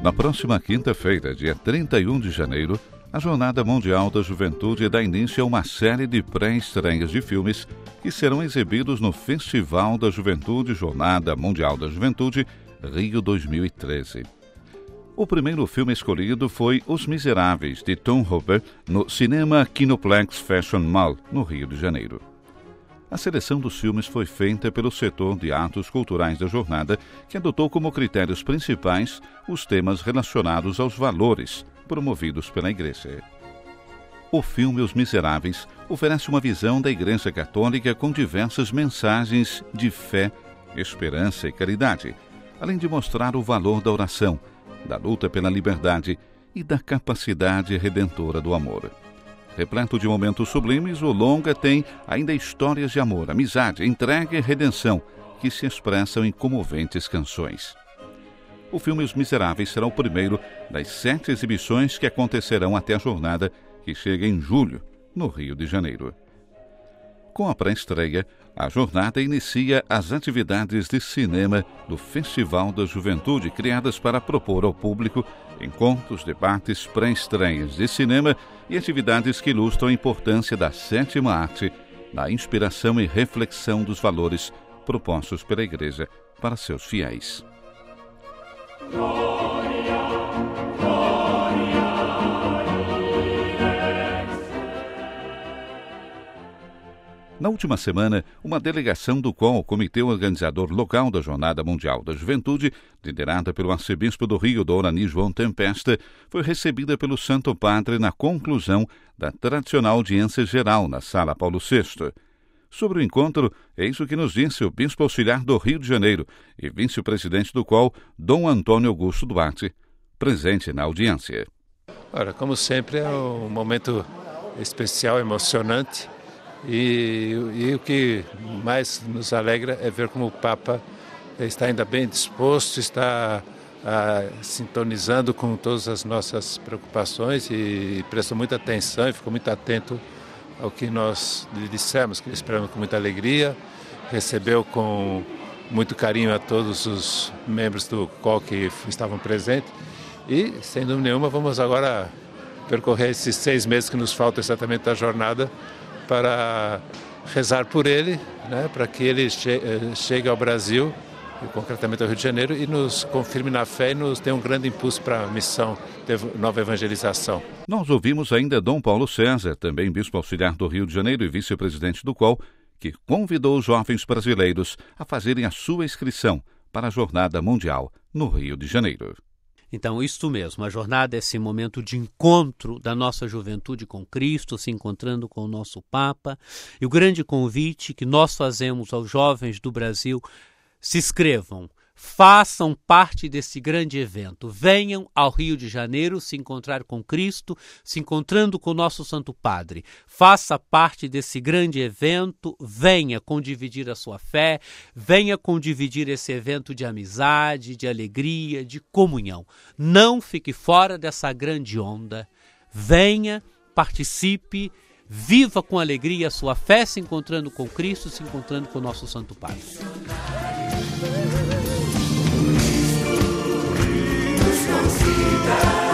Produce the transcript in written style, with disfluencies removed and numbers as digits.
Na próxima quinta-feira, dia 31 de janeiro, a Jornada Mundial da Juventude dá início a uma série de pré-estreias de filmes que serão exibidos no Festival da Juventude Jornada Mundial da Juventude, Rio 2013. O primeiro filme escolhido foi Os Miseráveis, de Tom Hooper, no Cinema Kinoplex Fashion Mall, no Rio de Janeiro. A seleção dos filmes foi feita pelo setor de atos culturais da jornada, que adotou como critérios principais os temas relacionados aos valores promovidos pela Igreja. O filme Os Miseráveis oferece uma visão da Igreja Católica com diversas mensagens de fé, esperança e caridade, além de mostrar o valor da oração, da luta pela liberdade e da capacidade redentora do amor. Repleto de momentos sublimes, o longa tem ainda histórias de amor, amizade, entrega e redenção que se expressam em comoventes canções. O filme Os Miseráveis será o primeiro das 7 exibições que acontecerão até a jornada, que chega em julho, no Rio de Janeiro. Com a pré-estreia, a jornada inicia as atividades de cinema do Festival da Juventude, criadas para propor ao público encontros, debates, pré-estreias de cinema e atividades que ilustram a importância da sétima arte, da inspiração e reflexão dos valores propostos pela Igreja para seus fiéis. Na última semana, uma delegação do qual o Comitê Organizador Local da Jornada Mundial da Juventude, liderada pelo arcebispo do Rio, Dom Arani João Tempesta, foi recebida pelo Santo Padre na conclusão da tradicional audiência geral na Sala Paulo VI. Sobre o encontro, eis o que nos disse o Bispo Auxiliar do Rio de Janeiro e vice-presidente do qual, Dom Antônio Augusto Duarte, presente na audiência. Ora, como sempre, é um momento especial, emocionante. E o que mais nos alegra é ver como o Papa está ainda bem disposto, está sintonizando com todas as nossas preocupações e prestou muita atenção e ficou muito atento ao que nós lhe dissemos, que esperamos com muita alegria, recebeu com muito carinho a todos os membros do COL que estavam presentes e, sem dúvida nenhuma, vamos agora percorrer esses 6 meses que nos faltam exatamente da jornada para rezar por ele, né, para que ele chegue ao Brasil, e concretamente ao Rio de Janeiro, e nos confirme na fé e nos dê um grande impulso para a missão de nova evangelização. Nós ouvimos ainda Dom Paulo César, também bispo auxiliar do Rio de Janeiro e vice-presidente do qual, que convidou os jovens brasileiros a fazerem a sua inscrição para a Jornada Mundial no Rio de Janeiro. Então, isto mesmo, a jornada é esse momento de encontro da nossa juventude com Cristo, se encontrando com o nosso Papa. E o grande convite que nós fazemos aos jovens do Brasil: se inscrevam, façam parte desse grande evento. Venham ao Rio de Janeiro se encontrar com Cristo, se encontrando com o nosso Santo Padre. Faça parte desse grande evento, venha condividir a sua fé, venha condividir esse evento de amizade, de alegria, de comunhão. Não fique fora dessa grande onda. Venha, participe, viva com alegria a sua fé, se encontrando com Cristo, se encontrando com o nosso Santo Padre. Consider